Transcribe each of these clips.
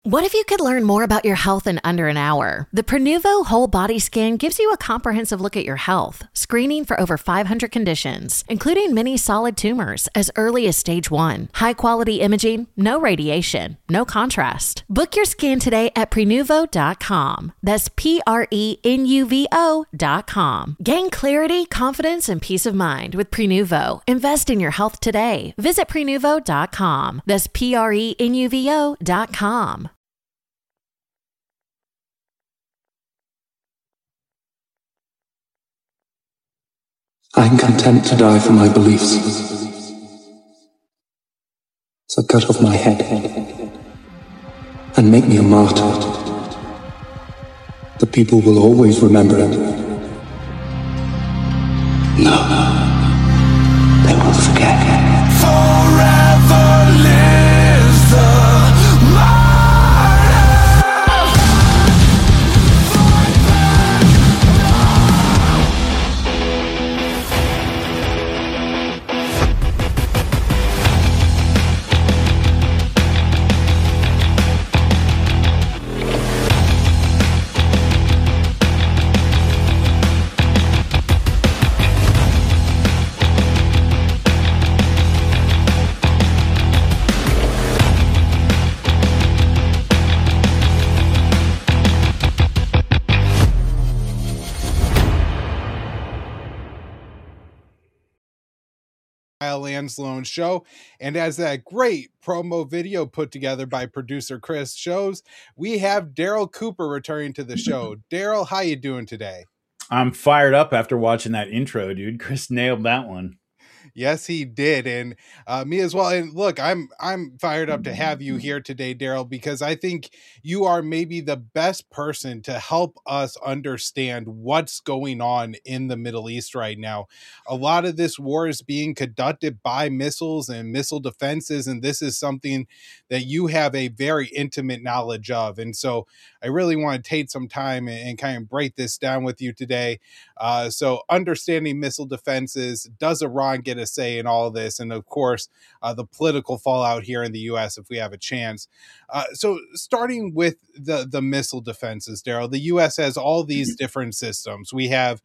What if you could learn more about your health in under an hour? The Prenuvo Whole Body Scan gives you a comprehensive look at your health, screening for over 500 conditions, including many solid tumors as early as stage 1. High-quality imaging, no radiation, no contrast. Book your scan today at Prenuvo.com. That's Prenuvo.com. Gain clarity, confidence, and peace of mind with Prenuvo. Invest in your health today. Visit Prenuvo.com. That's Prenuvo.com. I'm content to die for my beliefs. So cut off my head and make me a martyr. The people will always remember it. No, they won't forget. Forever lives the Lanslown show, and as that great promo video put together by producer Chris shows, we have Daryl Cooper returning to the show. Daryl, how you doing today? I'm fired up after watching that intro, dude. Chris nailed that one. Yes, he did, and me as well. And look, I'm fired up to have you here today, Daryl, because I think you are maybe the best person to help us understand what's going on in the Middle East right now. A lot of this war is being conducted by missiles and missile defenses, and this is something that you have a very intimate knowledge of. And so I really want to take some time and kind of break this down with you today. So understanding missile defenses, does Iran get a say in all of this? And of course, the political fallout here in the U.S. if we have a chance. So starting with the missile defenses, Daryl, the U.S. has all these different systems. We have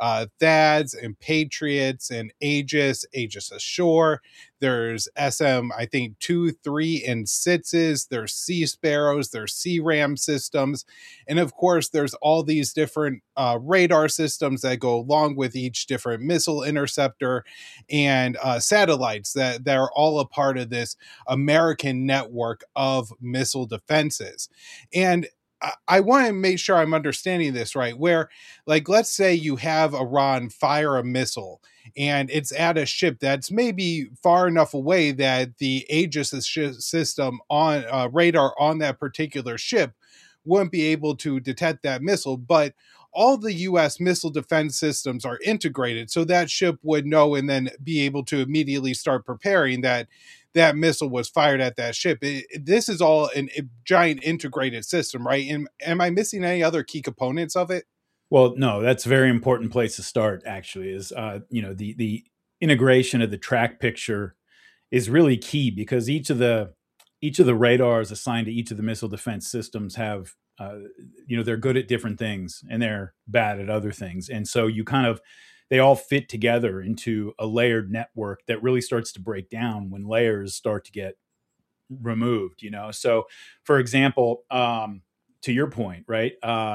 THAADs and Patriots and Aegis Ashore. There's SM, I think 2, 3, and 6s. There's Sea Sparrows. There's CRAM systems. And of course, there's all these different radar systems that go along with each different missile interceptor and satellites that are all a part of this American network of missile defenses. And I want to make sure I'm understanding this right, where, like, let's say you have Iran fire a missile and it's at a ship that's maybe far enough away that the Aegis system on radar on that particular ship wouldn't be able to detect that missile, but all the U.S. missile defense systems are integrated, so that ship would know and then be able to immediately start preparing that missile was fired at that ship. This is all a giant integrated system, right? And am I missing any other key components of it? Well, no, that's a very important place to start, actually, is, the integration of the track picture is really key, because each of the radars assigned to each of the missile defense systems have, they're good at different things and they're bad at other things. And so they all fit together into a layered network that really starts to break down when layers start to get removed, So, for example, to your point, right?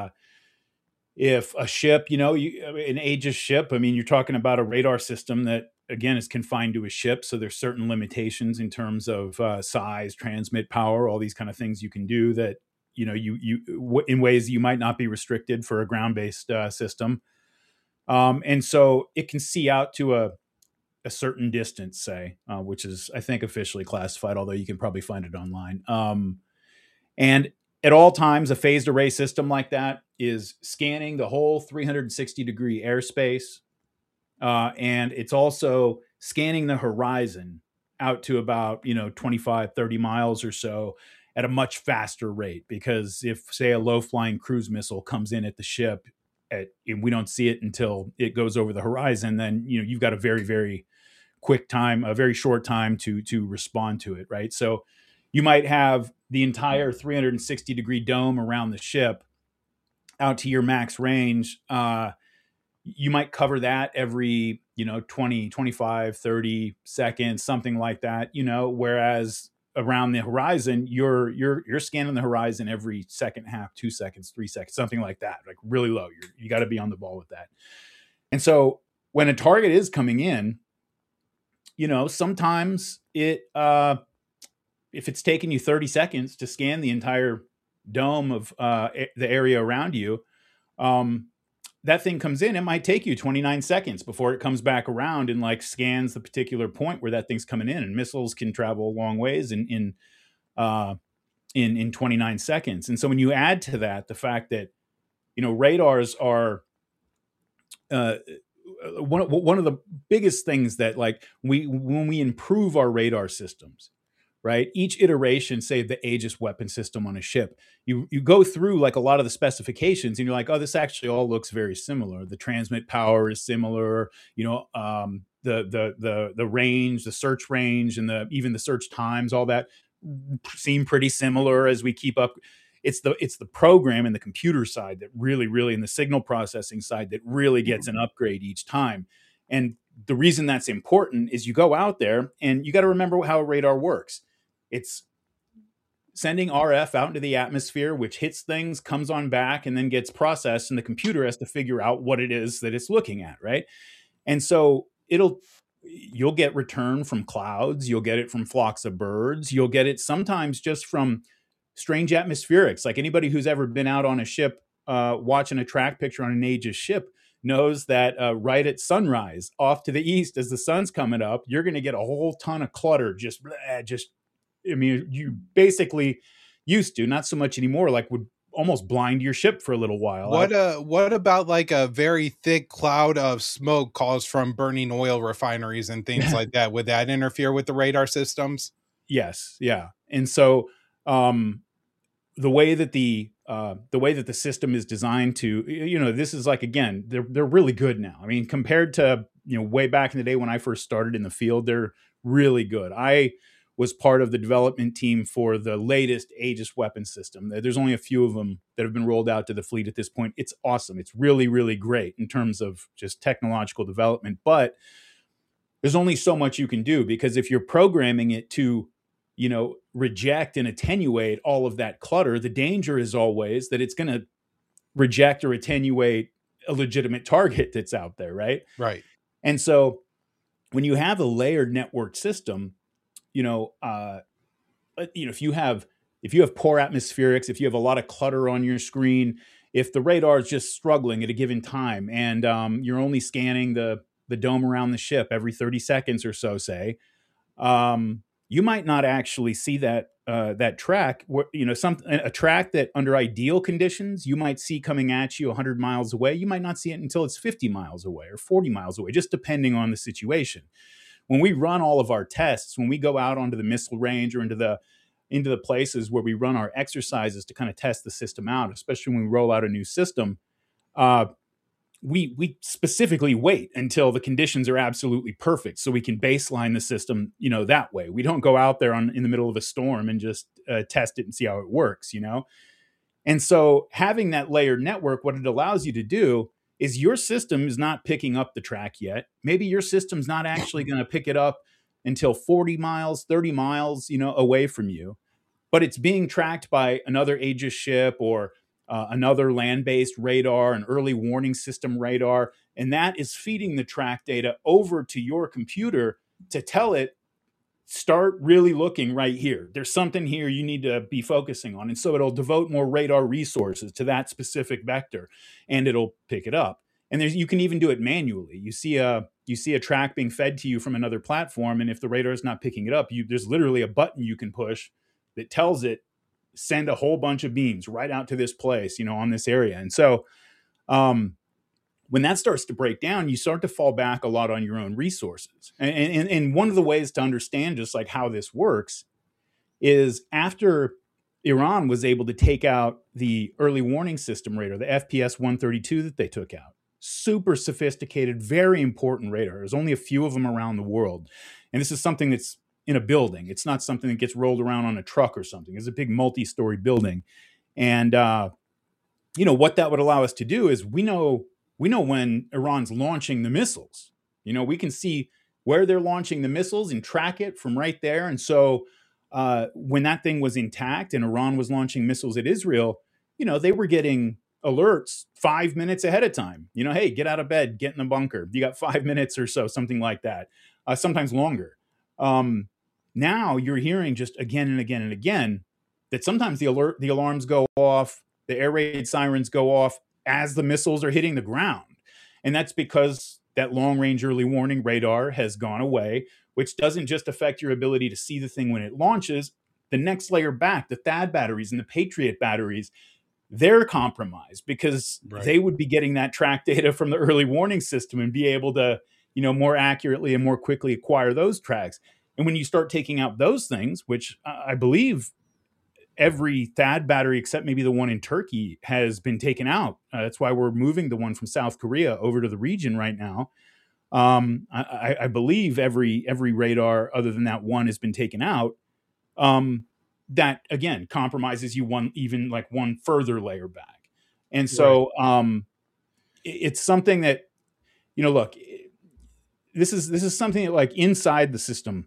If a ship, an Aegis ship, you're talking about a radar system that, again, is confined to a ship. So there's certain limitations in terms of size, transmit power, all these kind of things you can do that, you in ways you might not be restricted for a ground-based system. And so it can see out to a certain distance, say, which is, I think, officially classified, although you can probably find it online. And at all times, a phased array system like that is scanning the whole 360-degree airspace. And it's also scanning the horizon out to about, 25, 30 miles or so at a much faster rate. Because if, say, a low-flying cruise missile comes in at the ship and we don't see it until it goes over the horizon, then, you've got a very, very quick time, a very short time to respond to it, right? So You might have the entire 360-degree dome around the ship out to your max range. You might cover that every, 20, 25, 30 seconds, something like that, whereas around the horizon, you're scanning the horizon every second, half, 2 seconds, 3 seconds, something like that, like really low. You got to be on the ball with that. And so when a target is coming in, sometimes it, if it's taking you 30 seconds to scan the entire dome of the area around you, that thing comes in, it might take you 29 seconds before it comes back around and like scans the particular point where that thing's coming in. And missiles can travel a long ways in 29 seconds. And so when you add to that the fact that, radars are one of the biggest things that, like, when we improve our radar systems, right? Each iteration, say the Aegis weapon system on a ship, you go through like a lot of the specifications and you're like, oh, this actually all looks very similar. The transmit power is similar, the range, the search range, and even the search times, all that seem pretty similar as we keep up. It's the program and the computer side that really, and the signal processing side that really gets an upgrade each time. And the reason that's important is you go out there and you got to remember how a radar works. It's sending RF out into the atmosphere, which hits things, comes on back, and then gets processed, and the computer has to figure out what it is that it's looking at, right? And so you'll get return from clouds, you'll get it from flocks of birds, you'll get it sometimes just from strange atmospherics. Like anybody who's ever been out on a ship watching a track picture on an Aegis ship knows that right at sunrise, off to the east as the sun's coming up, you're going to get a whole ton of clutter. You basically used to, not so much anymore, like would almost blind your ship for a little while. What about like a very thick cloud of smoke caused from burning oil refineries and things like that? Would that interfere with the radar systems? Yes. Yeah. And so the way that the system is designed to, this is like, again, they're really good now. I mean, compared to, way back in the day when I first started in the field, they're really good. I was part of the development team for the latest Aegis weapon system. There's only a few of them that have been rolled out to the fleet at this point. It's awesome. It's really, really great in terms of just technological development, but there's only so much you can do, because if you're programming it to, reject and attenuate all of that clutter, the danger is always that it's going to reject or attenuate a legitimate target that's out there, right? Right. And so when you have a layered network system, if you have poor atmospherics, if you have a lot of clutter on your screen, if the radar is just struggling at a given time, and you're only scanning the dome around the ship every 30 seconds or so, say, you might not actually see that track. A track that under ideal conditions you might see coming at you 100 miles away. You might not see it until it's 50 miles away or 40 miles away, just depending on the situation. When we run all of our tests, when we go out onto the missile range or into the places where we run our exercises to kind of test the system out, especially when we roll out a new system, we specifically wait until the conditions are absolutely perfect so we can baseline the system, that way. We don't go out there in the middle of a storm and just test it and see how it works, And so having that layered network, what it allows you to do is your system is not picking up the track yet. Maybe your system's not actually going to pick it up until 40 miles, 30 miles, away from you, but it's being tracked by another Aegis ship or another land-based radar, an early warning system radar, and that is feeding the track data over to your computer to tell it, start really looking right here. There's something here you need to be focusing on. And so it'll devote more radar resources to that specific vector, and it'll pick it up. And you can even do it manually. You see a track being fed to you from another platform, and if the radar is not picking it up, there's literally a button you can push that tells it, send a whole bunch of beams right out to this place, on this area. And so when that starts to break down, you start to fall back a lot on your own resources. And one of the ways to understand just like how this works is after Iran was able to take out the early warning system radar, the FPS-132 that they took out, super sophisticated, very important radar. There's only a few of them around the world. And this is something that's in a building. It's not something that gets rolled around on a truck or something. It's a big multi-story building. And, what that would allow us to do is we know when Iran's launching the missiles. We can see where they're launching the missiles and track it from right there. And so when that thing was intact and Iran was launching missiles at Israel, they were getting alerts 5 minutes ahead of time. Hey, get out of bed, get in the bunker. You got 5 minutes or so, something like that, sometimes longer. Now you're hearing just again and again and again that sometimes the alarms go off, the air raid sirens go off as the missiles are hitting the ground. And that's because that long-range early warning radar has gone away, which doesn't just affect your ability to see the thing when it launches. The next layer back, the THAAD batteries and the Patriot batteries, they're compromised because they would be getting that track data from the early warning system and be able to, more accurately and more quickly acquire those tracks. And when you start taking out those things, which I believe every THAAD battery, except maybe the one in Turkey, has been taken out. That's why we're moving the one from South Korea over to the region right now. I believe every radar other than that one has been taken out. That again compromises you one further layer back. And so it's something that, look, this is something that, like, inside the system,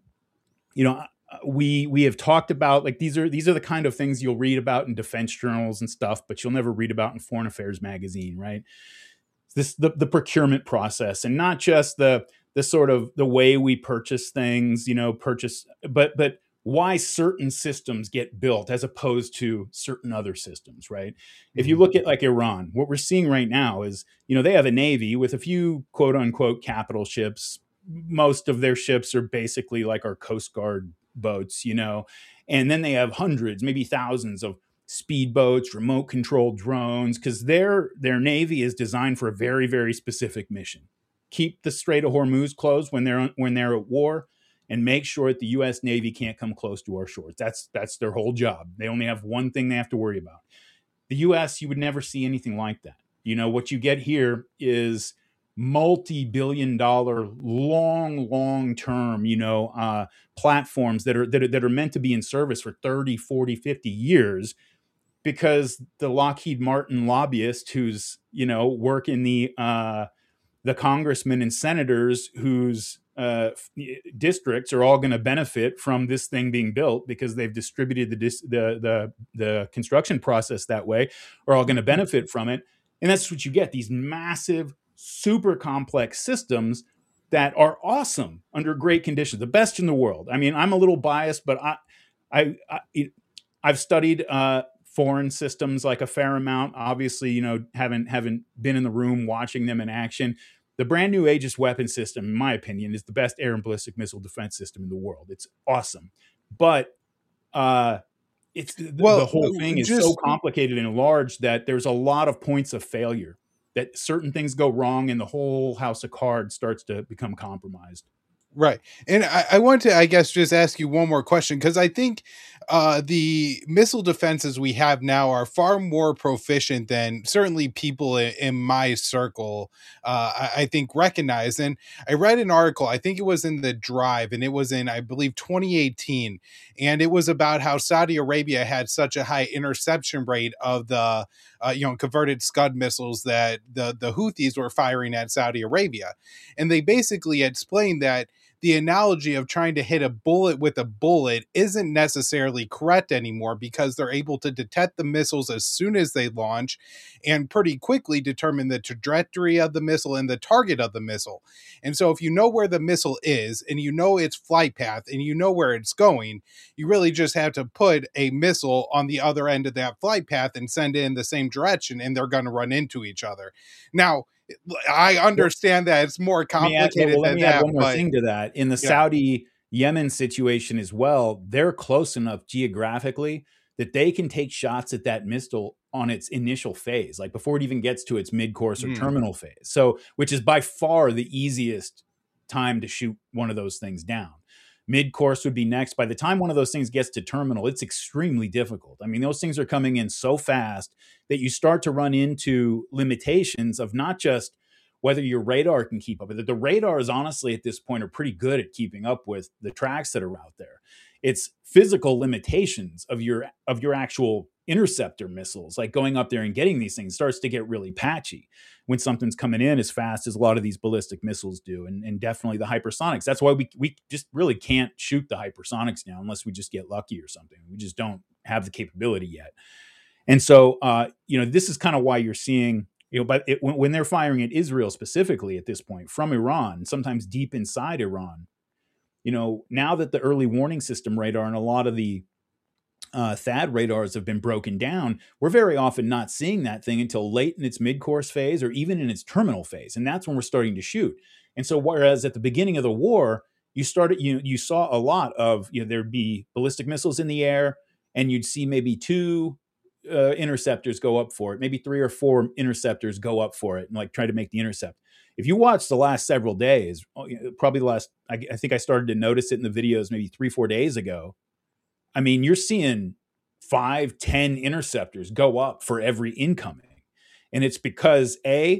we have talked about, like, these are the kind of things you'll read about in defense journals and stuff, but you'll never read about in Foreign Affairs magazine, right? The procurement process, and not just the sort of the way we purchase things, but why certain systems get built as opposed to certain other systems, right? Mm-hmm. If you look at like Iran, what we're seeing right now is, they have a navy with a few quote unquote capital ships. Most of their ships are basically like our Coast Guard boats, and then they have hundreds, maybe thousands of speedboats, remote controlled drones, because their navy is designed for a very, very specific mission. Keep the Strait of Hormuz closed when they're at war, and make sure that the U.S. Navy can't come close to our shores. That's their whole job. They only have one thing they have to worry about. The U.S., you would never see anything like that. What you get here is multi-billion-dollar, long-term, platforms that are meant to be in service for 30, 40, 50 years, because the Lockheed Martin lobbyist who's, work in the congressmen and senators whose districts are all going to benefit from this thing being built, because they've distributed the construction process that way, are all going to benefit from it. And that's what you get, these massive, super complex systems that are awesome under great conditions, the best in the world. I mean, I'm a little biased, but I've studied foreign systems like a fair amount. Obviously, haven't been in the room watching them in action. The brand new Aegis weapon system, in my opinion, is the best air and ballistic missile defense system in the world. It's awesome, but the whole thing is so complicated and large that there's a lot of points of failure, that certain things go wrong and the whole house of cards starts to become compromised. Right. And I want to, I guess, just ask you one more question, because I think the missile defenses we have now are far more proficient than certainly people in my circle, I think, recognize. And I read an article, I think it was in the Drive, and it was in, I believe, 2018. And it was about how Saudi Arabia had such a high interception rate of the converted Scud missiles that the Houthis were firing at Saudi Arabia. And they basically explained that the analogy of trying to hit a bullet with a bullet isn't necessarily correct anymore, because they're able to detect the missiles as soon as they launch and pretty quickly determine the trajectory of the missile and the target of the missile. And so if you know where the missile is and you know its flight path and you know where it's going, you really just have to put a missile on the other end of that flight path and send it in the same direction, and they're going to run into each other. Now, I understand that it's more complicated let than me that. add one more thing to that. In the Saudi Yemen situation as well, they're close enough geographically that they can take shots at that missile on its initial phase, like before it even gets to its mid-course or terminal phase. So, which is by far the easiest time to shoot one of those things down. Mid-course would be next. By the time one of those things gets to terminal, it's extremely difficult. I mean, those things are coming in so fast that you start to run into limitations of not just whether your radar can keep up with it. The radars, honestly, at this point are pretty good at keeping up with the tracks that are out there. It's physical limitations of your actual interceptor missiles, like going up there and getting these things starts to get really patchy when something's coming in as fast as a lot of these ballistic missiles do. And definitely the hypersonics. That's why we just really can't shoot the hypersonics now unless we just get lucky or something. We just don't have the capability yet. And so, this is kind of why you're seeing, but when they're firing at Israel specifically at this point from Iran, sometimes deep inside Iran, now that the early warning system radar and a lot of the THAAD radars have been broken down, we're very often not seeing that thing until late in its mid-course phase or even in its terminal phase. And that's when we're starting to shoot. And so whereas at the beginning of the war, you saw a lot of, there'd be ballistic missiles in the air and you'd see maybe 2 interceptors go up for it, maybe 3 or 4 interceptors go up for it and like try to make the intercept. If you watch the last several days, probably the last, I think I started to notice it in the videos maybe 3-4 days ago. I mean, you're seeing 5-10 interceptors go up for every incoming. And it's because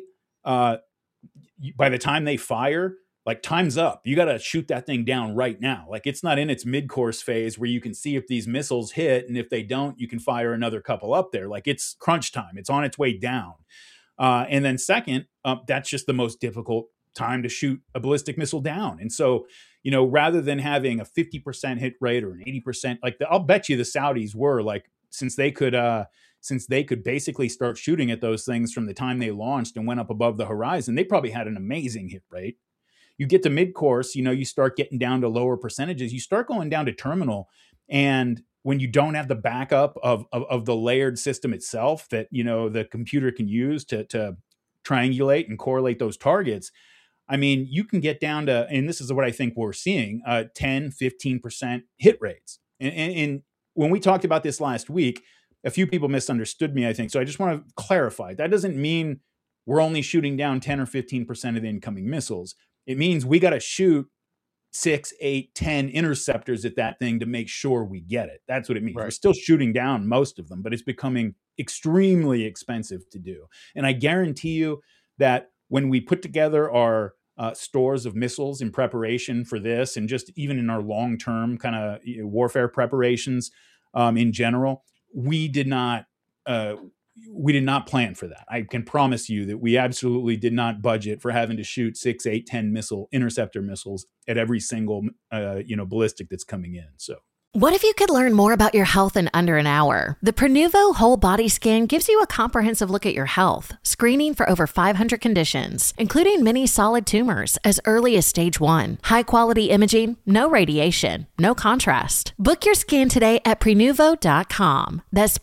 by the time they fire, like time's up. You got to shoot that thing down right now. Like it's not in its mid-course phase where you can see if these missiles hit. And if they don't, you can fire another couple up there. Like it's crunch time. It's on its way down. And then second, that's just the most difficult time to shoot a ballistic missile down. And so, rather than having a 50% hit rate or an 80%, I'll bet you the Saudis were like, since they could basically start shooting at those things from the time they launched and went up above the horizon, they probably had an amazing hit rate. You get to mid-course, you start getting down to lower percentages. You start going down to terminal. And when you don't have the backup of the layered system itself that, the computer can use to triangulate and correlate those targets, I mean, you can get down to, and this is what I think we're seeing, 10, 15% hit rates. And when we talked about this last week, a few people misunderstood me, I think. So I just want to clarify. That doesn't mean we're only shooting down 10 or 15% of the incoming missiles. It means we got to shoot 6, 8, 10 interceptors at that thing to make sure we get it. That's what it means. Right. We're still shooting down most of them, but it's becoming extremely expensive to do. And I guarantee you that when we put together our stores of missiles in preparation for this, and just even in our long-term kind of warfare preparations in general, we did not plan for that. I can promise you that we absolutely did not budget for having to shoot 6, 8, 10 interceptor missiles at every single ballistic that's coming in. So. What if you could learn more about your health in under an hour? The Prenuvo Whole Body Scan gives you a comprehensive look at your health, screening for over 500 conditions, including many solid tumors as early as stage 1. High-quality imaging, no radiation, no contrast. Book your scan today at Prenuvo.com. That's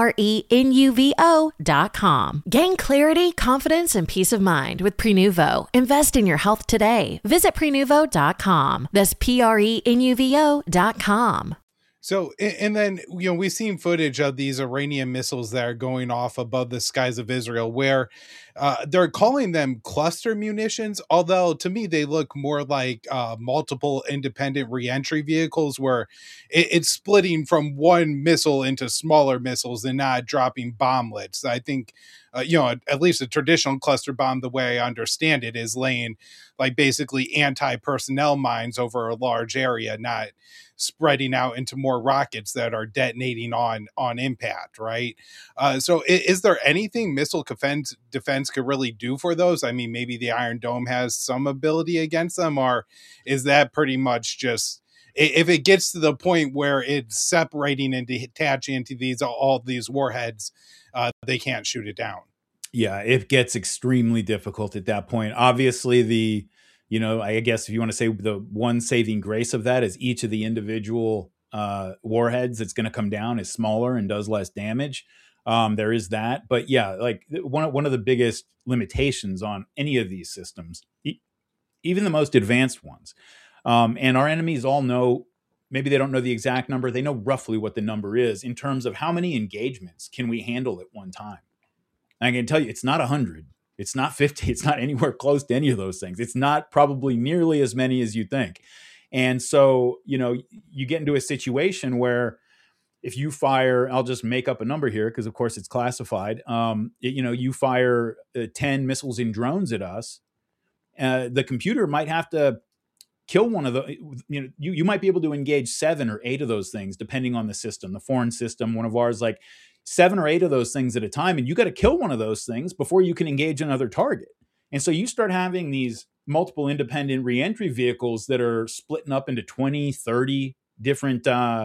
Prenuvo.com. Gain clarity, confidence, and peace of mind with Prenuvo. Invest in your health today. Visit Prenuvo.com. That's Prenuvo.com. So, and then, we've seen footage of these Iranian missiles that are going off above the skies of Israel where they're calling them cluster munitions, although to me they look more like multiple independent reentry vehicles where it's splitting from one missile into smaller missiles and not dropping bomblets. I think, at least a traditional cluster bomb, the way I understand it, is laying like basically anti-personnel mines over a large area, not spreading out into more rockets that are detonating on impact, right? So is there anything missile defense could really do for those? I mean, maybe the Iron Dome has some ability against them, or is that pretty much just, if it gets to the point where it's separating and detaching into all these warheads, they can't shoot it down? Yeah, it gets extremely difficult at that point. Obviously, I guess if you want to say the one saving grace of that is each of the individual warheads that's going to come down is smaller and does less damage. There is that. But yeah, like one of the biggest limitations on any of these systems, even the most advanced ones, and our enemies all know, maybe they don't know the exact number, they know roughly what the number is in terms of how many engagements can we handle at one time. I can tell you, it's not 100. It's not 50. It's not anywhere close to any of those things. It's not probably nearly as many as you think. And so, you get into a situation where if you fire, I'll just make up a number here because of course it's classified. You fire 10 missiles in drones at us. the computer might have to kill one of the, you might be able to engage 7 or 8 of those things, depending on the system, the foreign system, one of ours, like 7 or 8 of those things at a time. And you got to kill one of those things before you can engage another target. And so you start having these multiple independent reentry vehicles that are splitting up into 20, 30 different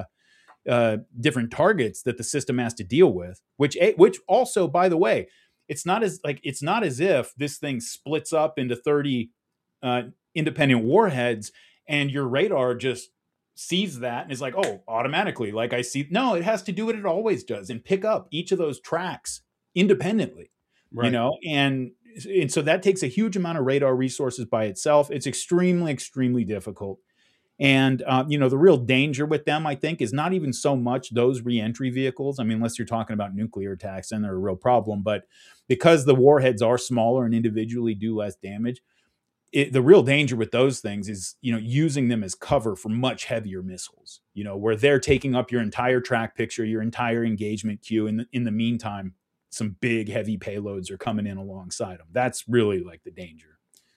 targets that the system has to deal with, which also, by the way, it's not as if this thing splits up into 30 independent warheads and your radar just sees that and is like, oh, automatically, like I see. No, it has to do what it always does and pick up each of those tracks independently, Right. and so that takes a huge amount of radar resources by itself. It's extremely, extremely difficult. And, the real danger with them, I think, is not even so much those reentry vehicles. I mean, unless you're talking about nuclear attacks, then they're a real problem. But because the warheads are smaller and individually do less damage, the real danger with those things is, using them as cover for much heavier missiles, where they're taking up your entire track picture, your entire engagement queue. And in the meantime, some big, heavy payloads are coming in alongside them. That's really like the danger.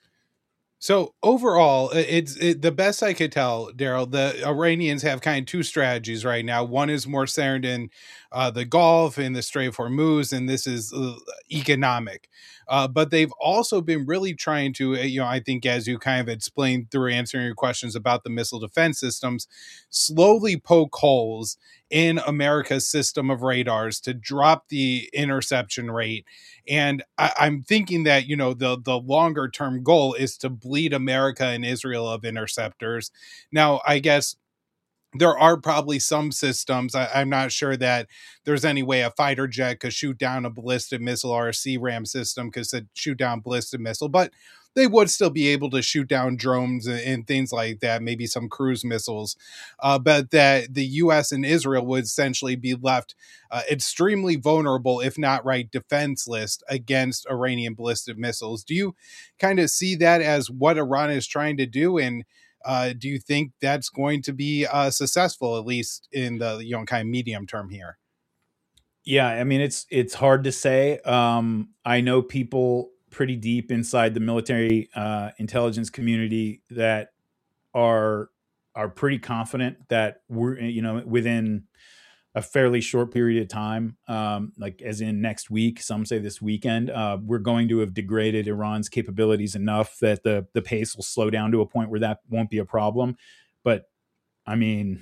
So overall, the best I could tell, Daryl, the Iranians have kind of two strategies right now. One is more centered in the Gulf and the Strait of Hormuz, and this is economic. But they've also been really trying to, I think, as you kind of explained through answering your questions about the missile defense systems, slowly poke holes in America's system of radars to drop the interception rate. And I'm thinking that, the longer term goal is to bleed America and Israel of interceptors. Now, I guess there are probably some systems. I'm not sure that there's any way a fighter jet could shoot down a ballistic missile or a CRAM system could shoot down ballistic missile, but they would still be able to shoot down drones and things like that, maybe some cruise missiles. But that the U.S. and Israel would essentially be left extremely vulnerable, if not defenseless against Iranian ballistic missiles. Do you kind of see that as what Iran is trying to do? And do you think that's going to be successful, at least in the kind of medium term here? Yeah, I mean, it's hard to say. I know people pretty deep inside the military intelligence community that are pretty confident that we're within a fairly short period of time, like as in next week, some say this weekend, we're going to have degraded Iran's capabilities enough that the pace will slow down to a point where that won't be a problem. But I mean,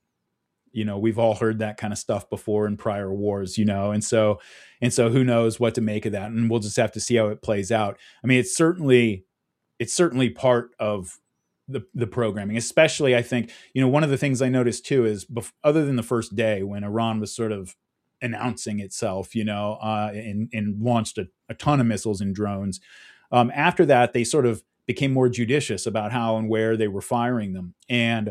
we've all heard that kind of stuff before in prior wars, and so who knows what to make of that, and we'll just have to see how it plays out. I mean, it's certainly part of the programming, especially I think, one of the things I noticed too is other than the first day when Iran was sort of announcing itself, and launched a ton of missiles and drones. After that, they sort of became more judicious about how and where they were firing them. And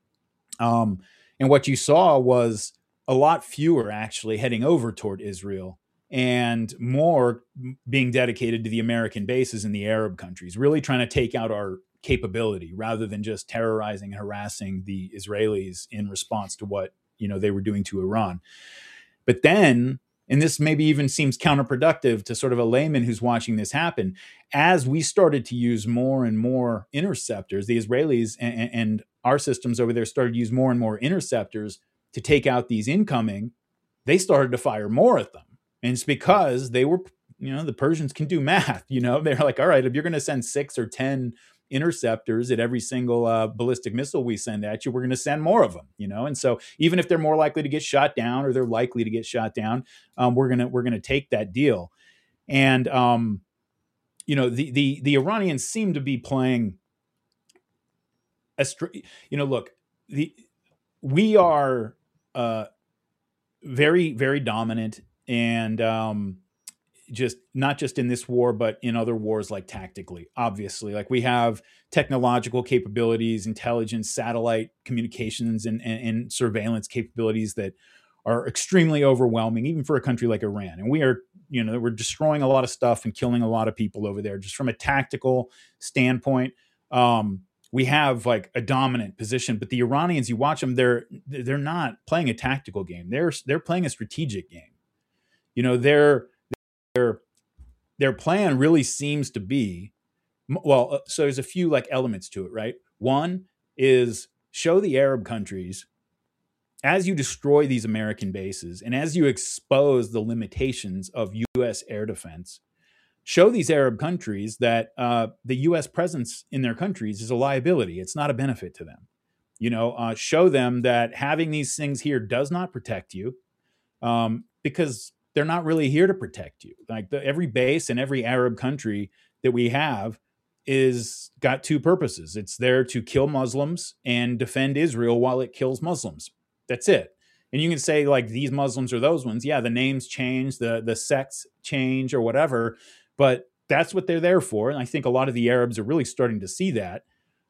what you saw was a lot fewer actually heading over toward Israel and more being dedicated to the American bases in the Arab countries, really trying to take out our capability rather than just terrorizing and harassing the Israelis in response to what they were doing to Iran. But then, and this maybe even seems counterproductive to sort of a layman who's watching this happen, as we started to use more and more interceptors, the Israelis and our systems over there started to use more and more interceptors to take out these incoming, they started to fire more at them. And it's because they were, the Persians can do math, they're like, all right, if you're going to send 6 or 10 interceptors at every single ballistic missile we send at you, we're going to send more of them, and so even if they're more likely to get shot down or they're likely to get shot down, we're going to take that deal. And the Iranians seem to be playing look, we are very, very dominant, and just not just in this war, but in other wars, like tactically, obviously, like we have technological capabilities, intelligence, satellite communications, and surveillance capabilities that are extremely overwhelming, even for a country like Iran. And we are, we're destroying a lot of stuff and killing a lot of people over there. Just from a tactical standpoint, we have like a dominant position. But the Iranians, you watch them, they're not playing a tactical game. They're playing a strategic game. Their plan really seems to be Well, so there's a few like elements to it, right? One is show the Arab countries, as you destroy these American bases and as you expose the limitations of U.S. air defense, show these Arab countries that the U.S. presence in their countries is a liability. It's not a benefit to them. Show them that having these things here does not protect you, because they're not really here to protect you. Like every base in every Arab country that we have is got two purposes. It's there to kill Muslims and defend Israel while it kills Muslims. That's it. And you can say like these Muslims or those ones. Yeah, the names change, the sects change or whatever, but that's what they're there for. And I think a lot of the Arabs are really starting to see that.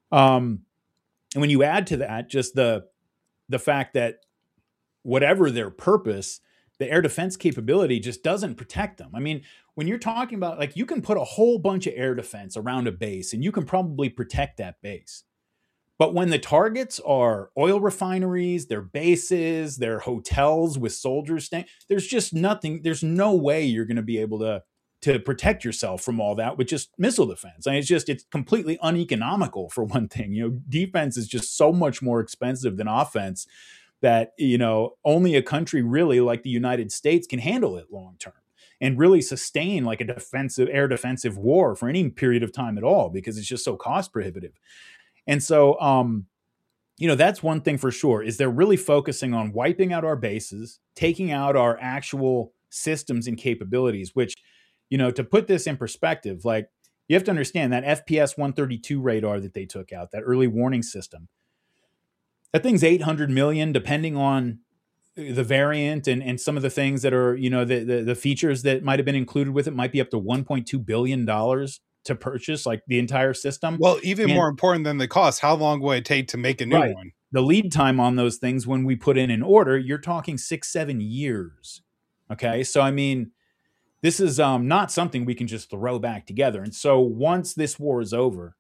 And when you add to that just the fact that whatever their purpose, the air defense capability just doesn't protect them. I mean, when you're talking about like you can put a whole bunch of air defense around a base and you can probably protect that base. But when the targets are oil refineries, their bases, their hotels with soldiers staying, there's just nothing, there's no way you're going to be able to protect yourself from all that with just missile defense. I mean, it's completely uneconomical for one thing. Defense is just so much more expensive than offense that, only a country really like the United States can handle it long term and really sustain like a air defensive war for any period of time at all, because it's just so cost prohibitive. And so, that's one thing for sure, is they're really focusing on wiping out our bases, taking out our actual systems and capabilities, which, to put this in perspective, like you have to understand that FPS 132 radar that they took out, that early warning system, that thing's 800 million, depending on the variant and some of the things that are, the features that might have been included with it might be up to $1.2 billion to purchase like the entire system. Well, even more important than the cost, how long will it take to make a new one? The lead time on those things when we put in an order, you're talking 6-7 years. Okay. So, I mean, this is not something we can just throw back together. And so once this war is over,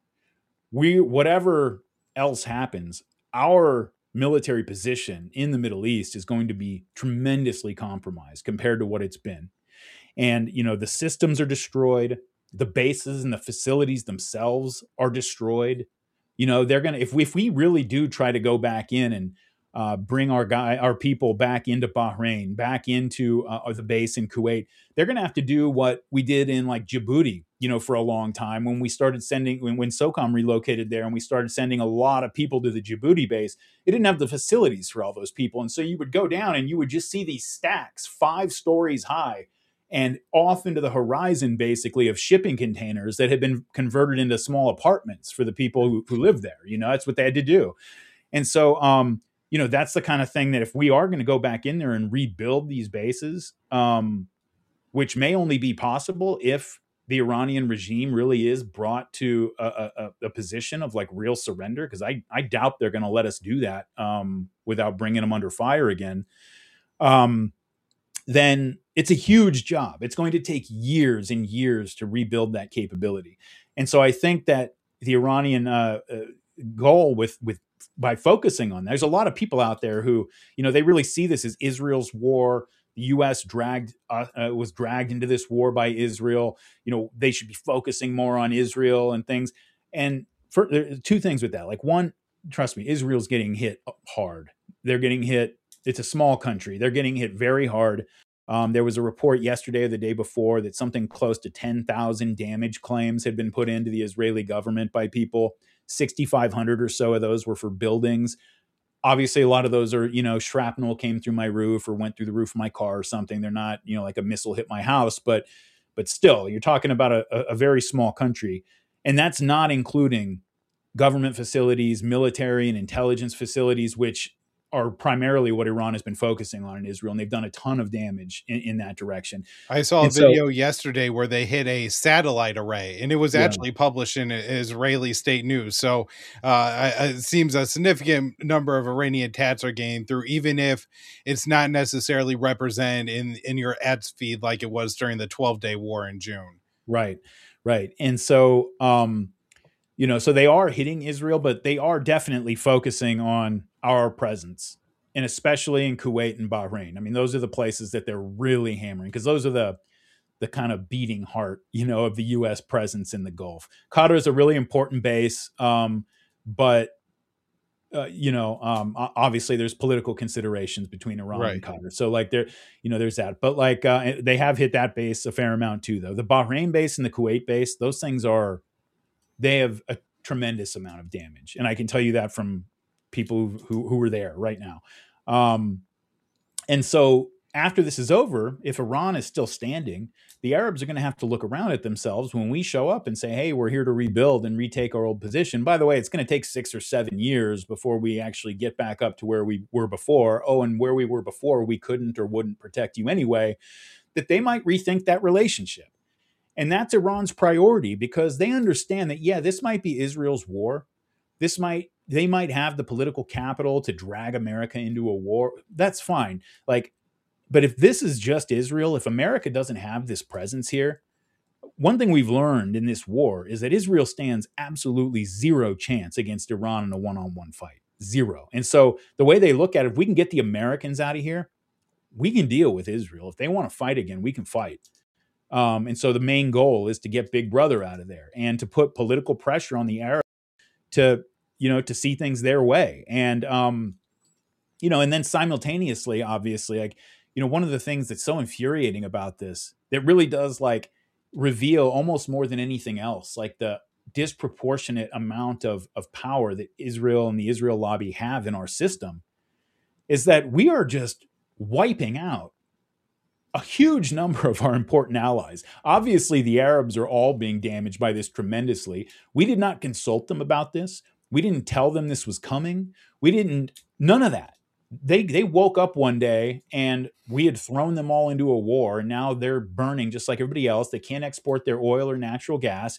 whatever else happens, our military position in the Middle East is going to be tremendously compromised compared to what it's been. And, the systems are destroyed. The bases and the facilities themselves are destroyed. They're going to, if we really do try to go back in and bring our people back into Bahrain, back into the base in Kuwait, they're going to have to do what we did in like Djibouti, for a long time when we started sending, when SOCOM relocated there and we started sending a lot of people to the Djibouti base. It didn't have the facilities for all those people. And so you would go down and you would just see these stacks 5 stories high and off into the horizon, basically, of shipping containers that had been converted into small apartments for the people who live there. That's what they had to do. And so, that's the kind of thing that if we are going to go back in there and rebuild these bases, which may only be possible if the Iranian regime really is brought to a position of like real surrender, because I doubt they're going to let us do that without bringing them under fire again. Then it's a huge job. It's going to take years and years to rebuild that capability. And so I think that the Iranian goal by focusing on, there's a lot of people out there who, they really see this as Israel's war. The U.S. was dragged into this war by Israel. They should be focusing more on Israel and things. And there are 2 things with that. Like one, trust me, Israel's getting hit hard. They're getting hit. It's a small country. They're getting hit very hard. There was a report yesterday or the day before that something close to 10,000 damage claims had been put into the Israeli government by people. 6,500 or so of those were for buildings. Obviously, a lot of those are, shrapnel came through my roof or went through the roof of my car or something. They're not, like a missile hit my house, but still, you're talking about a very small country. And that's not including government facilities, military and intelligence facilities, which are primarily what Iran has been focusing on in Israel. And they've done a ton of damage in that direction. I saw a video yesterday where they hit a satellite array, and it was actually published in Israeli state news. So it seems a significant number of Iranian tats are getting through, even if it's not necessarily represented in your ads feed like it was during the 12-day war in June. Right. And so, so they are hitting Israel, but they are definitely focusing on our presence, and especially in Kuwait and Bahrain. I mean, those are the places that they're really hammering, because those are the kind of beating heart, of the U.S. presence in the Gulf. Qatar is a really important base, but obviously there's political considerations between Iran and Qatar. So like there's that, but like they have hit that base a fair amount too, though. The Bahrain base and the Kuwait base, those things they have a tremendous amount of damage. And I can tell you that from people who are there right now. And so after this is over, if Iran is still standing, the Arabs are going to have to look around at themselves when we show up and say, hey, we're here to rebuild and retake our old position. By the way, it's going to take 6 or 7 years before we actually get back up to where we were before. Oh, and where we were before, we couldn't or wouldn't protect you anyway, that they might rethink that relationship. And that's Iran's priority, because they understand that, yeah, this might be Israel's war. They might have the political capital to drag America into a war. That's fine. But if this is just Israel, if America doesn't have this presence here, one thing we've learned in this war is that Israel stands absolutely zero chance against Iran in a one-on-one fight. Zero. And so the way they look at it, if we can get the Americans out of here, we can deal with Israel. If they want to fight again, we can fight. And so the main goal is to get Big Brother out of there and to put political pressure on the Arabs to see things their way. And, and then simultaneously, obviously, one of the things that's so infuriating about this, that really does reveal almost more than anything else, the disproportionate amount of power that Israel and the Israel lobby have in our system, is that we are just wiping out a huge number of our important allies. Obviously, the Arabs are all being damaged by this tremendously. We did not consult them about this. We didn't tell them this was coming. None of that. They woke up one day and we had thrown them all into a war, and now they're burning just like everybody else. They can't export their oil or natural gas,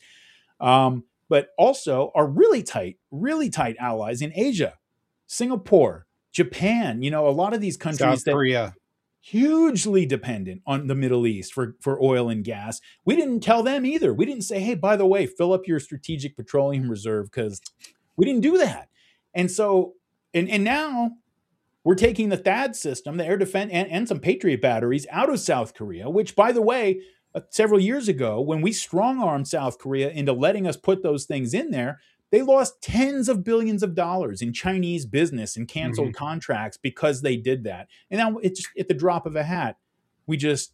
but also are really tight allies in Asia, Singapore, Japan. A lot of these countries, South Korea, hugely dependent on the Middle East for oil and gas. We didn't tell them either. We didn't say, hey, by the way, fill up your strategic petroleum reserve, because we didn't do that. And so, and now we're taking the THAAD system, the air defense, and some Patriot batteries out of South Korea, which, by the way, several years ago, when we strong-armed South Korea into letting us put those things in there, they lost tens of billions of dollars in Chinese business and canceled contracts because they did that. And now it's just at the drop of a hat, we just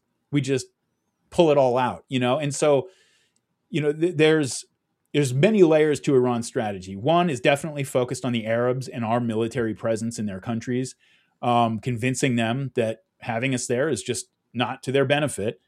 pull it all out, And so, there's many layers to Iran's strategy. One is definitely focused on the Arabs and our military presence in their countries, convincing them that having us there is just not to their benefit.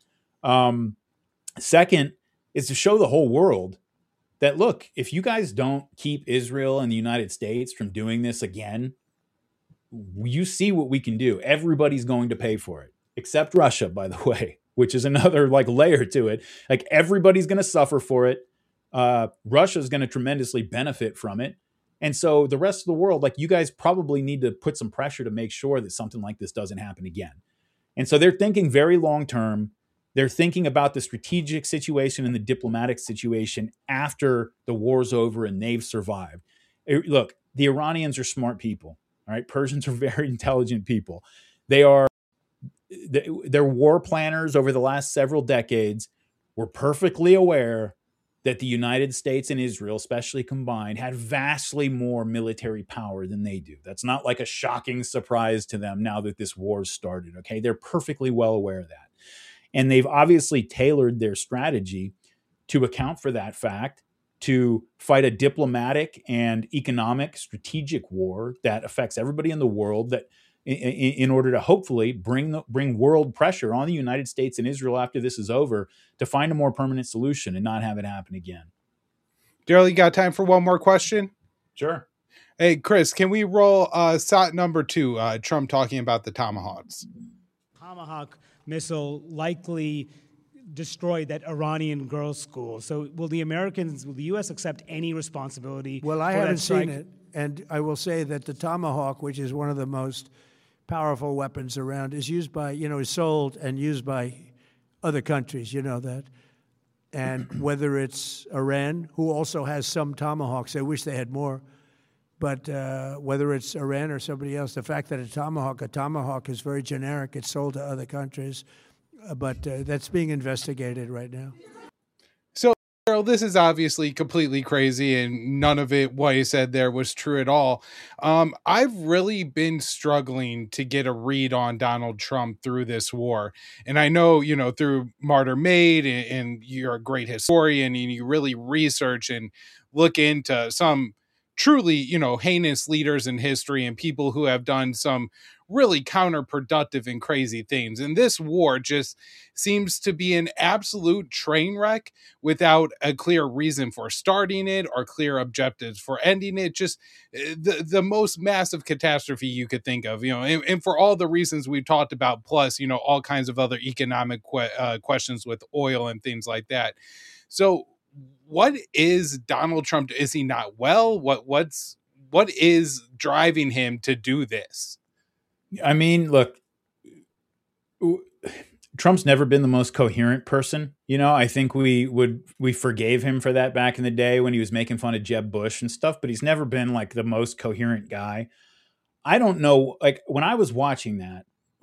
Second is to show the whole world that, look, if you guys don't keep Israel and the United States from doing this again, you see what we can do. Everybody's going to pay for it, except Russia, by the way, which is another layer to it. Everybody's going to suffer for it. Russia is going to tremendously benefit from it. And so the rest of the world, you guys probably need to put some pressure to make sure that something like this doesn't happen again. And so they're thinking very long term. They're thinking about the strategic situation and the diplomatic situation after the war's over and they've survived. Look, the Iranians are smart people. All right. Persians are very intelligent people. They're war planners over the last several decades. Were perfectly aware that the United States and Israel, especially combined, had vastly more military power than they do. That's not a shocking surprise to them now that this war's started, okay? They're perfectly well aware of that. And they've obviously tailored their strategy to account for that fact, to fight a diplomatic and economic strategic war that affects everybody in the world, that in order to hopefully bring world pressure on the United States and Israel after this is over to find a more permanent solution and not have it happen again. Daryl, you got time for one more question? Sure. Hey, Chris, can we roll SOT number 2, Trump talking about the Tomahawks? Tomahawk missile likely destroyed that Iranian girls' school. So will the U.S. accept any responsibility? Well, I haven't seen it. And I will say that the Tomahawk, which is one of the most powerful weapons around, is used by, is sold and used by other countries, that. And whether it's Iran, who also has some Tomahawks, I wish they had more, but whether it's Iran or somebody else, the fact that a Tomahawk is very generic, it's sold to other countries. but that's being investigated right now. So, Daryl, this is obviously completely crazy, and none of it, what he said there, was true at all. I've really been struggling to get a read on Donald Trump through this war. And I know, through Martyr Made, and you're a great historian, and you really research and look into some truly, heinous leaders in history and people who have done some really counterproductive and crazy things. And this war just seems to be an absolute train wreck without a clear reason for starting it or clear objectives for ending it. Just the most massive catastrophe you could think of, and for all the reasons we've talked about, plus, all kinds of other economic questions with oil and things like that. So what is Donald Trump? Is he not well? What is driving him to do this? I mean, look, Trump's never been the most coherent person. I think we forgave him for that back in the day when he was making fun of Jeb Bush and stuff, but he's never been like the most coherent guy. I don't know. Like when I was watching that,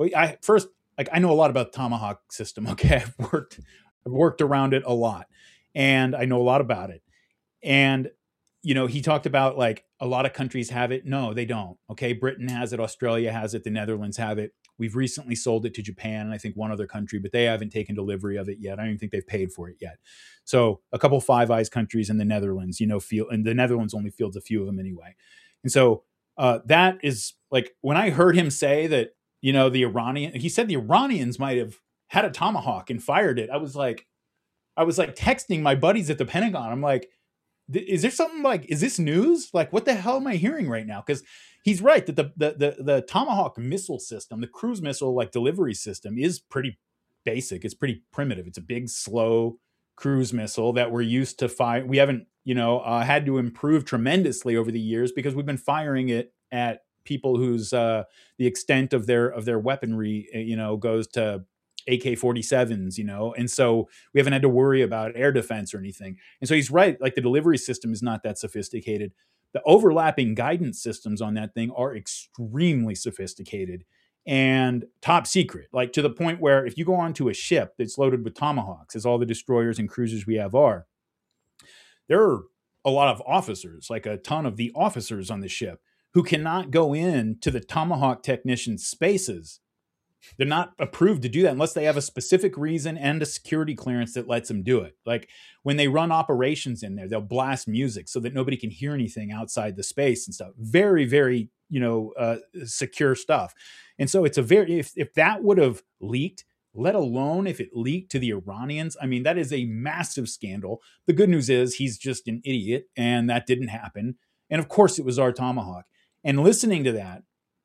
I know a lot about the Tomahawk system. Okay. I've worked around it a lot and I know a lot about it. And he talked about like a lot of countries have it. No, they don't. Okay. Britain has it. Australia has it. The Netherlands have it. We've recently sold it to Japan and I think one other country, but they haven't taken delivery of it yet. I don't even think they've paid for it yet. So a couple Five Eyes countries in the Netherlands, and the Netherlands only fields a few of them anyway. And so that is like, when I heard him say that, he said the Iranians might have had a Tomahawk and fired it. I was like texting my buddies at the Pentagon. I'm like, is there something like, is this news? Like, what the hell am I hearing right now? Because he's right that the Tomahawk missile system, the cruise missile like delivery system, is pretty basic. It's pretty primitive. It's a big, slow cruise missile that we're used to fire. We haven't, had to improve tremendously over the years because we've been firing it at people whose the extent of their weaponry, goes to AK-47s, and so we haven't had to worry about air defense or anything. And so he's right, like the delivery system is not that sophisticated. The overlapping guidance systems on that thing are extremely sophisticated and top secret, like to the point where if you go onto a ship that's loaded with Tomahawks, as all the destroyers and cruisers we have are, there are a lot of officers, like a ton of the officers on the ship, who cannot go in to the Tomahawk technicians' spaces. They're not approved to do that unless they have a specific reason and a security clearance that lets them do it. Like when they run operations in there, they'll blast music so that nobody can hear anything outside the space and stuff. Very, very, secure stuff. And so it's if that would have leaked, let alone if it leaked to the Iranians, I mean, that is a massive scandal. The good news is he's just an idiot and that didn't happen. And of course it was our Tomahawk. And listening to that,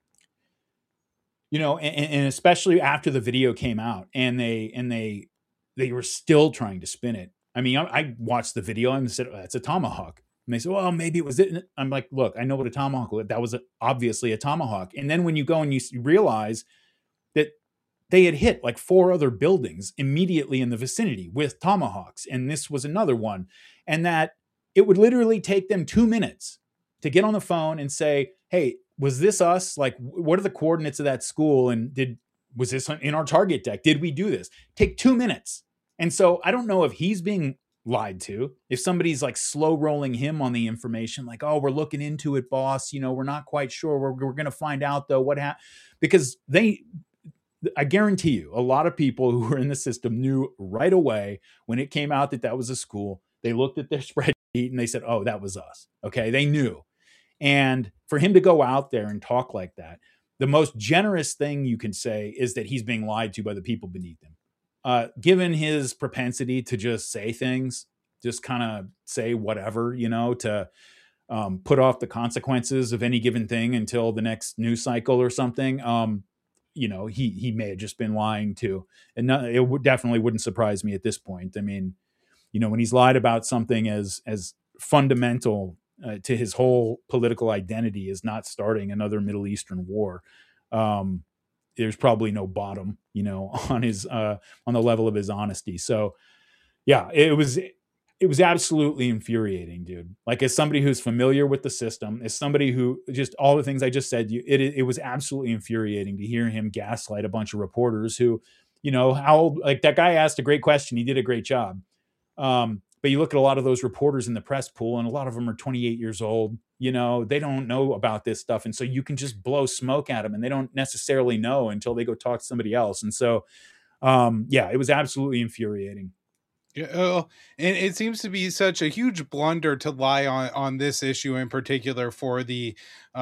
and especially after the video came out and they were still trying to spin it. I mean, I watched the video and said, "That's a Tomahawk." And they said, "Well, maybe it was it." I'm like, "Look, I know what a Tomahawk was. That was obviously a Tomahawk." And then when you go and you realize that they had hit like 4 other buildings immediately in the vicinity with Tomahawks, and this was another one, and that it would literally take them 2 minutes to get on the phone and say, "Hey, was this us? Like, what are the coordinates of that school? And was this in our target deck? Did we do this?" Take 2 minutes. And so I don't know if he's being lied to, if somebody's like slow rolling him on the information, like, "Oh, we're looking into it, boss. We're not quite sure. We're going to find out though what happened." Because I guarantee you, a lot of people who were in the system knew right away when it came out that was a school. They looked at their spreadsheet and they said, "Oh, that was us." Okay. They knew. And for him to go out there and talk like that, the most generous thing you can say is that he's being lied to by the people beneath him. Given his propensity to just say things, just kind of say whatever, to put off the consequences of any given thing until the next news cycle or something. He may have just been lying too. And it definitely wouldn't surprise me at this point. I mean, when he's lied about something as fundamental to his whole political identity is not starting another Middle Eastern war. There's probably no bottom, on his on the level of his honesty. So, yeah, it was absolutely infuriating, dude. Like as somebody who's familiar with the system, as somebody who just all the things I just said, it was absolutely infuriating to hear him gaslight a bunch of reporters who you know, how old, like that guy asked a great question. He did a great job. But you look at a lot of those reporters in the press pool, and a lot of them are 28 years old. You know, they don't know about this stuff. And so you can just blow smoke at them, and they don't necessarily know until they go talk to somebody else. And so, yeah, it was absolutely infuriating. Yeah, and it seems to be such a huge blunder to lie on this issue in particular for the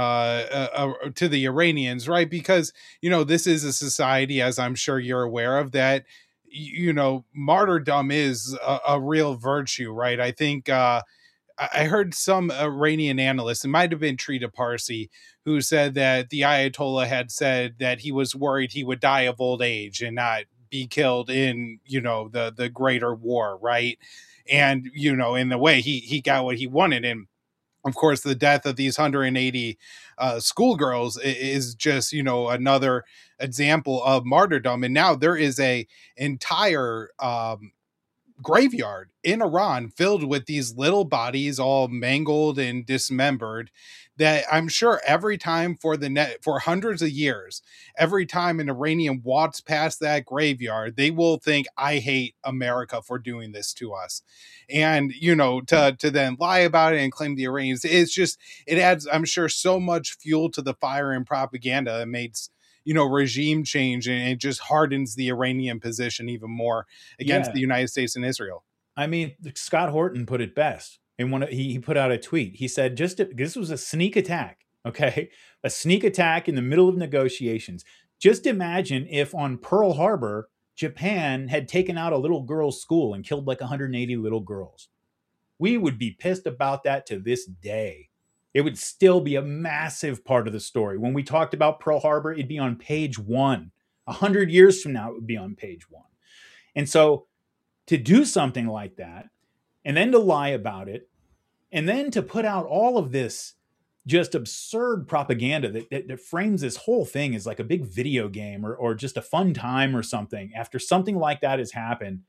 to the Iranians, right? Because you know this is a society, as I'm sure you're aware of, that you know martyrdom is a real virtue, right? I think I heard some Iranian analyst, it might have been Trita Parsi, who said that the Ayatollah had said that he was worried he would die of old age and not be killed in, you know, the greater war, right? And, you know, in the way he got what he wanted. And of course, the death of these 180 schoolgirls is just, you know, another example of martyrdom. And now there is a entire graveyard in Iran filled with these little bodies all mangled and dismembered that I'm sure every time for hundreds of years, every time an Iranian walks past that graveyard, they will think, I hate America for doing this to us. And, you know, to then lie about it and claim the Iranians, it's just, it adds, I'm sure, so much fuel to the fire and propaganda that makes, you know, regime change, and it just hardens the Iranian position even more against the United States and Israel. I mean, Scott Horton put it best. And he put out a tweet. He said, this was a sneak attack, okay? A sneak attack in the middle of negotiations. Just imagine if on Pearl Harbor, Japan had taken out a little girl's school and killed like 180 little girls. We would be pissed about that to this day. It would still be a massive part of the story. When we talked about Pearl Harbor, it'd be on page 1. 100 years from now, it would be on page 1. And so to do something like that, and then to lie about it, and then to put out all of this just absurd propaganda that frames this whole thing as like a big video game or just a fun time or something, after something like that has happened.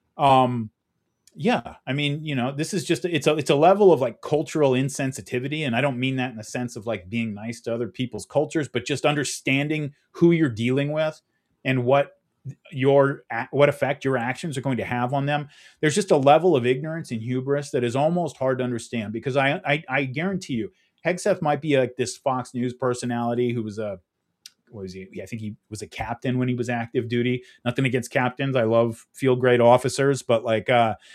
Yeah, I mean, you know, this is just, it's a level of like cultural insensitivity. And I don't mean that in the sense of like being nice to other people's cultures, but just understanding who you're dealing with and what effect your actions are going to have on them. There's just a level of ignorance and hubris that is almost hard to understand, because I guarantee you, Hegseth might be like this Fox News personality who was I think he was a captain when he was active duty. Nothing against captains. I love field grade officers, but like,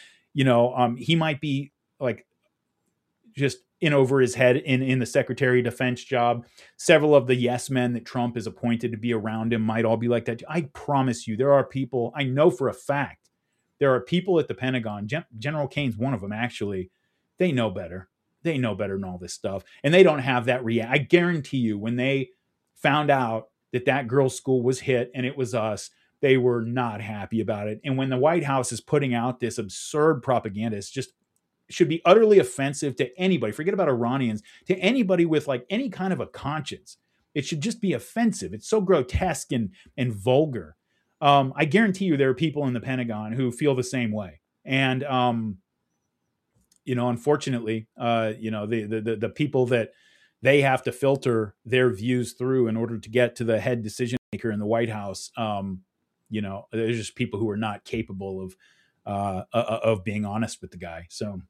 he might be like just in over his head in the Secretary of Defense job. Several of the yes men that Trump is appointed to be around him might all be like that. I promise you, there are people, I know for a fact, there are people at the Pentagon, General Kane's one of them actually, they know better. They know better than all this stuff. And they don't have that I guarantee you, when they found out that girl's school was hit and it was us, they were not happy about it. And when the White House is putting out this absurd propaganda, it's just should be utterly offensive to anybody. Forget about Iranians, to anybody with like any kind of a conscience. It should just be offensive. It's so grotesque and vulgar. I guarantee you there are people in the Pentagon who feel the same way. And, unfortunately, the people that they have to filter their views through in order to get to the head decision maker in the White House, there's just people who are not capable of being honest with the guy. So,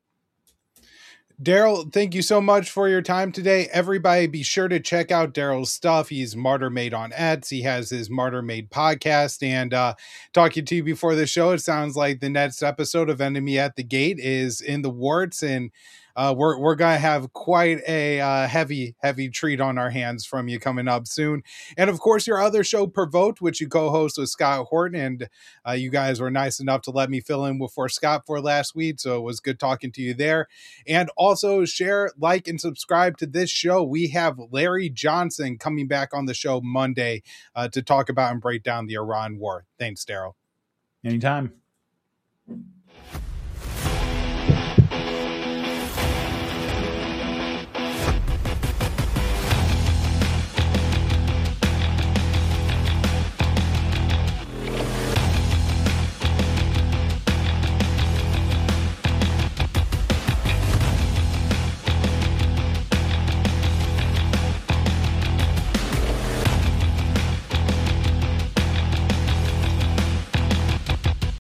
Daryl, thank you so much for your time today. Everybody be sure to check out Daryl's stuff. He's Martyr Made on Ets. He has his Martyr Made podcast. And talking to you before the show, it sounds like the next episode of Enemy at the Gate is in the works, and we're going to have quite a heavy treat on our hands from you coming up soon. And of course, your other show, Provoked, which you co-host with Scott Horton, and you guys were nice enough to let me fill in for Scott for last week. So it was good talking to you there. And also share, like, and subscribe to this show. We have Larry Johnson coming back on the show Monday to talk about and break down the Iran war. Thanks, Daryl. Anytime.